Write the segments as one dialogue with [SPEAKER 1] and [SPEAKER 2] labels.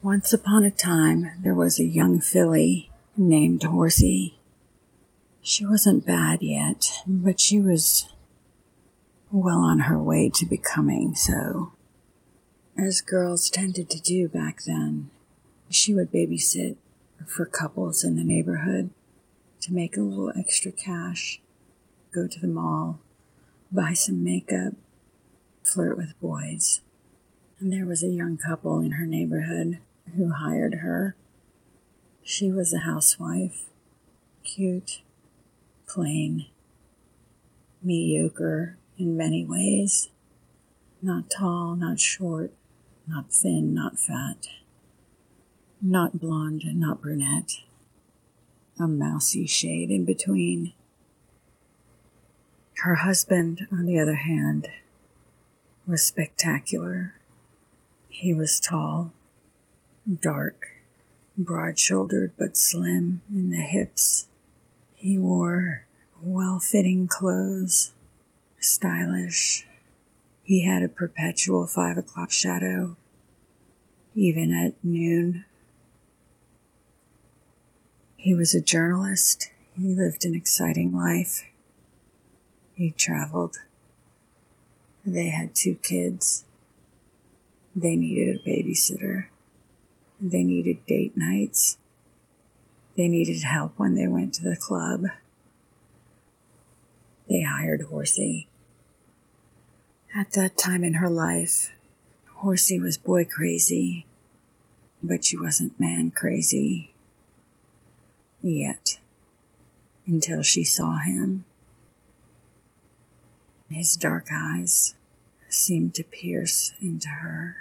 [SPEAKER 1] Once upon a time, there was a young filly named Horsey. She wasn't bad yet, but she was well on her way to becoming so. As girls tended to do back then, she would babysit for couples in the neighborhood to make a little extra cash, go to the mall, buy some makeup, flirt with boys. And there was a young couple in her neighborhood who hired her. She was a housewife, cute, plain, mediocre in many ways. Not tall, not short, not thin, not fat, not blonde, not brunette. A mousy shade in between. Her husband, on the other hand, was spectacular. He was tall, dark, broad-shouldered but slim in the hips. He wore well-fitting clothes, stylish. He had a perpetual 5 o'clock shadow, even at noon. He was a journalist. He lived an exciting life. He traveled. They had 2 kids. They needed a babysitter. They needed date nights. They needed help when they went to the club. They hired Horsey. At that time in her life, Horsey was boy crazy, but she wasn't man crazy yet, until she saw him. His dark eyes seemed to pierce into her.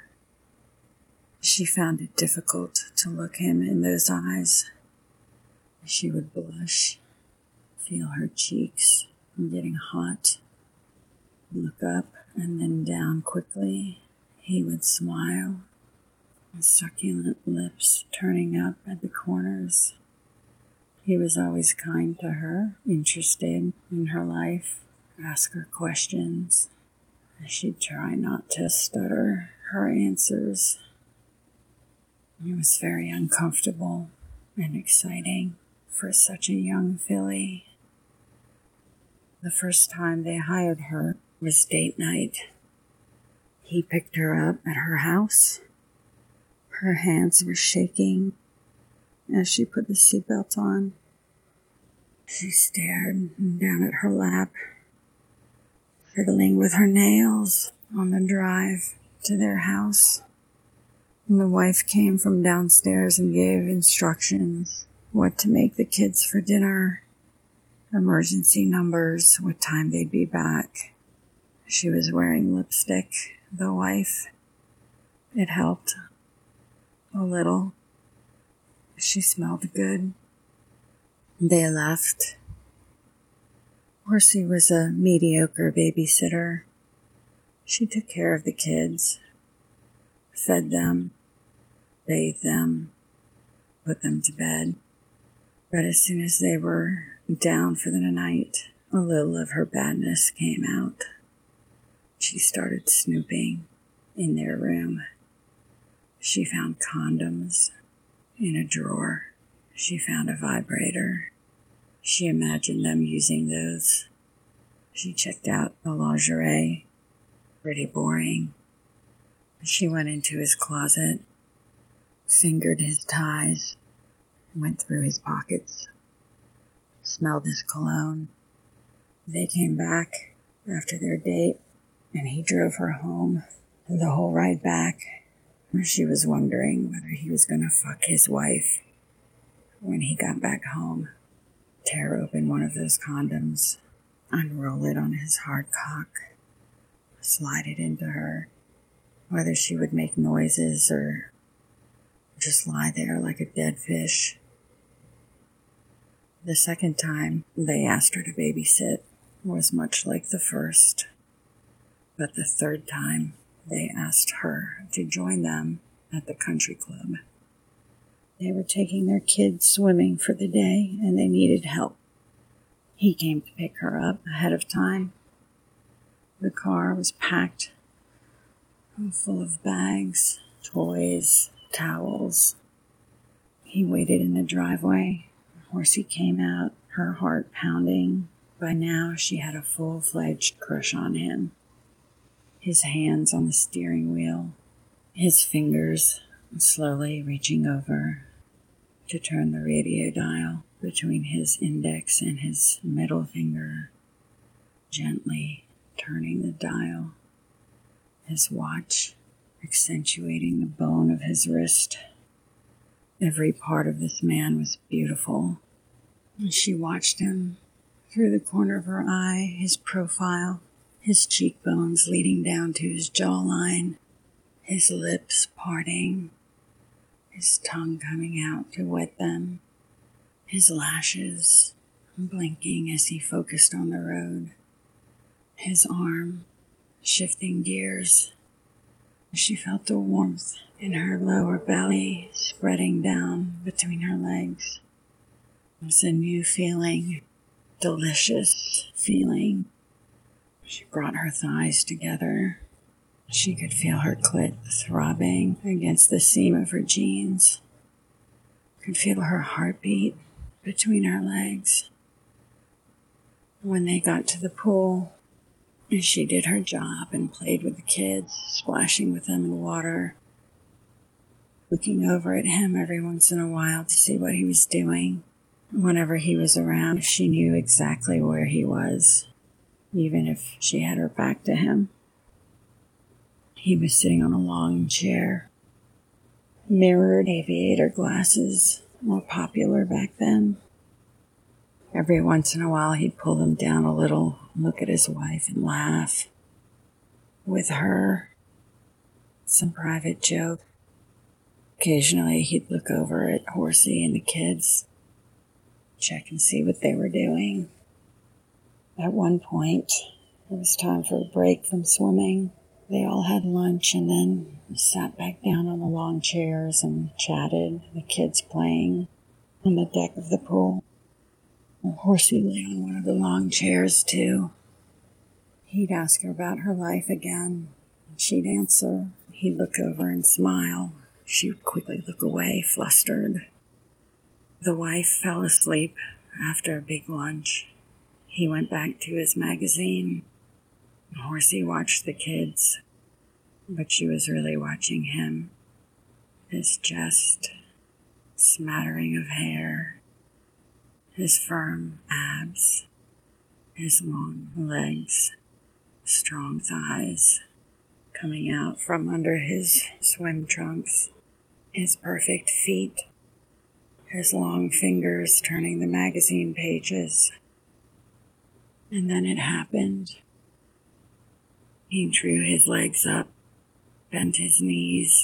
[SPEAKER 1] She found it difficult to look him in those eyes. She would blush, feel her cheeks getting hot, look up and then down quickly. He would smile, his succulent lips turning up at the corners. He was always kind to her, interested in her life, ask her questions. She'd try not to stutter her answers. It was very uncomfortable and exciting for such a young filly. The first time they hired her was date night. He picked her up at her house. Her hands were shaking as she put the seatbelt on. She stared down at her lap, fiddling with her nails on the drive to their house. And the wife came from downstairs and gave instructions what to make the kids for dinner, emergency numbers, what time they'd be back. She was wearing lipstick, the wife. It helped a little. She smelled good. They left. Horsey was a mediocre babysitter. She took care of the kids, fed them, bathed them, put them to bed. But as soon as they were down for the night, a little of her badness came out. She started snooping in their room. She found condoms in a drawer. She found a vibrator. She imagined them using those. She checked out the lingerie. Pretty boring. She went into his closet, fingered his ties, went through his pockets, smelled his cologne. They came back after their date, and he drove her home the whole ride back. She was wondering whether he was going to fuck his wife when he got back home. Tear open one of those condoms, unroll it on his hard cock, slide it into her, whether she would make noises or just lie there like a dead fish. The second time they asked her to babysit was much like the first, but the third time they asked her to join them at the country club. They were taking their kids swimming for the day, and they needed help. He came to pick her up ahead of time. The car was packed full of bags, toys, towels. He waited in the driveway. Horsey came out, her heart pounding. By now, she had a full-fledged crush on him. His hands on the steering wheel, his fingers slowly reaching over to turn the radio dial between his index and his middle finger, gently turning the dial, his watch accentuating the bone of his wrist. Every part of this man was beautiful. And she watched him through the corner of her eye, his profile, his cheekbones leading down to his jawline, his lips parting, his tongue coming out to wet them, his lashes blinking as he focused on the road, his arm shifting gears. She felt the warmth in her lower belly spreading down between her legs. It was a new feeling, delicious feeling. She brought her thighs together. She could feel her clit throbbing against the seam of her jeans. Could feel her heartbeat between her legs. When they got to the pool, she did her job and played with the kids, splashing with them in water, looking over at him every once in a while to see what he was doing. Whenever he was around, she knew exactly where he was, even if she had her back to him. He was sitting on a long chair. Mirrored aviator glasses were popular back then. Every once in a while, he'd pull them down a little, look at his wife and laugh with her. Some private joke. Occasionally, he'd look over at Horsey and the kids, check and see what they were doing. At one point, it was time for a break from swimming. They all had lunch and then sat back down on the long chairs and chatted, the kids playing on the deck of the pool. Horsey lay on one of the long chairs, too. He'd ask her about her life again. She'd answer. He'd look over and smile. She would quickly look away, flustered. The wife fell asleep after a big lunch. He went back to his magazine. Horsey watched the kids, but she was really watching him. His chest, smattering of hair, his firm abs, his long legs, strong thighs coming out from under his swim trunks, his perfect feet, his long fingers turning the magazine pages. And then it happened. He drew his legs up, bent his knees.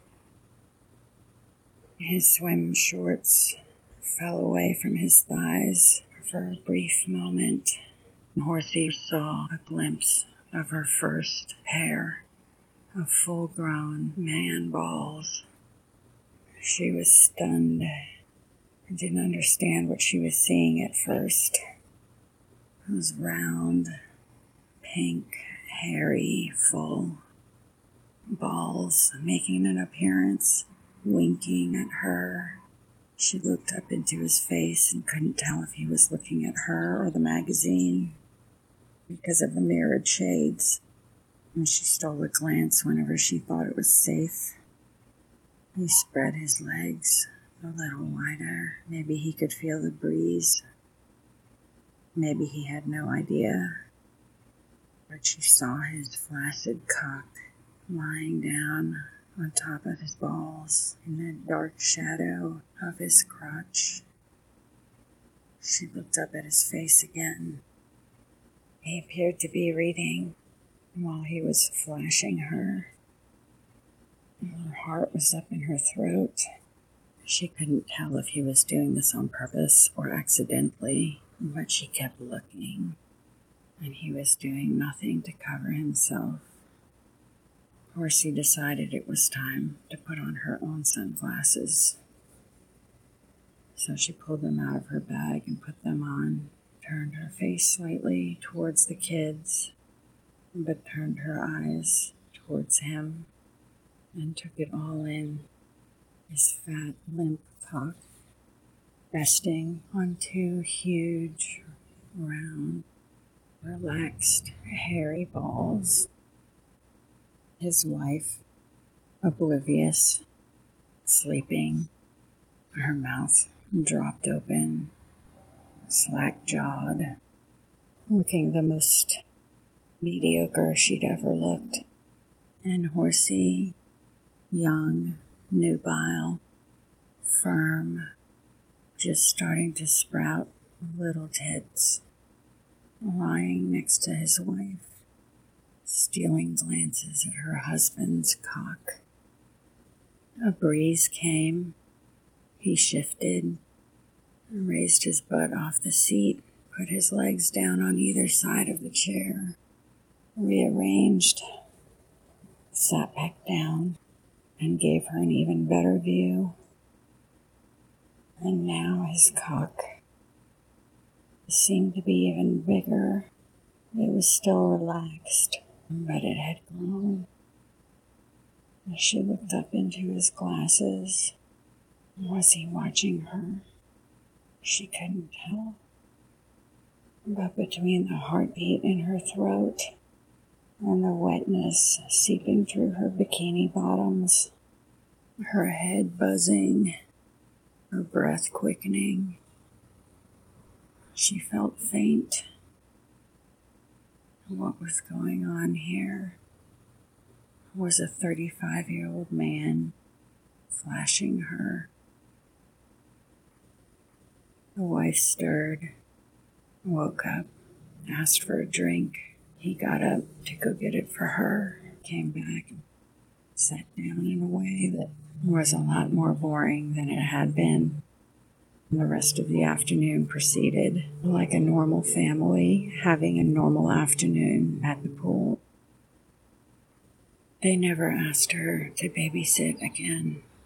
[SPEAKER 1] His swim shorts fell away from his thighs for a brief moment. Horsey saw a glimpse of her first pair of full-grown man balls. She was stunned and didn't understand what she was seeing at first. Those round, pink, hairy, full balls making an appearance, winking at her. She looked up into his face and couldn't tell if he was looking at her or the magazine because of the mirrored shades. And she stole a glance whenever she thought it was safe. He spread his legs a little wider. Maybe he could feel the breeze. Maybe he had no idea. But she saw his flaccid cock lying down on top of his balls in the dark shadow of his crotch. She looked up at his face again. He appeared to be reading while he was flashing her. Her heart was up in her throat. She couldn't tell if he was doing this on purpose or accidentally, but she kept looking, and he was doing nothing to cover himself. Horsey decided it was time to put on her own sunglasses. So she pulled them out of her bag and put them on, turned her face slightly towards the kids, but turned her eyes towards him and took it all in. his fat, limp cock resting on two huge, round, relaxed, hairy balls. His wife, oblivious, sleeping, her mouth dropped open, slack-jawed, looking the most mediocre she'd ever looked, and horsey, young, nubile, firm, just starting to sprout little tits, lying next to his wife, stealing glances at her husband's cock. A breeze came. He shifted, raised his butt off the seat, put his legs down on either side of the chair, rearranged, sat back down, and gave her an even better view. And now his cock seemed to be even bigger. It was still relaxed, but it had grown. As she looked up into his glasses, was he watching her? She couldn't tell. But between the heartbeat in her throat and the wetness seeping through her bikini bottoms, her head buzzing, her breath quickening, she felt faint. What was going on here? Was a 35-year-old man flashing her. The wife stirred, woke up, asked for a drink. He got up to go get it for her, came back, and sat down in a way that was a lot more boring than it had been. The rest of the afternoon proceeded like a normal family having a normal afternoon at the pool. They never asked her to babysit again.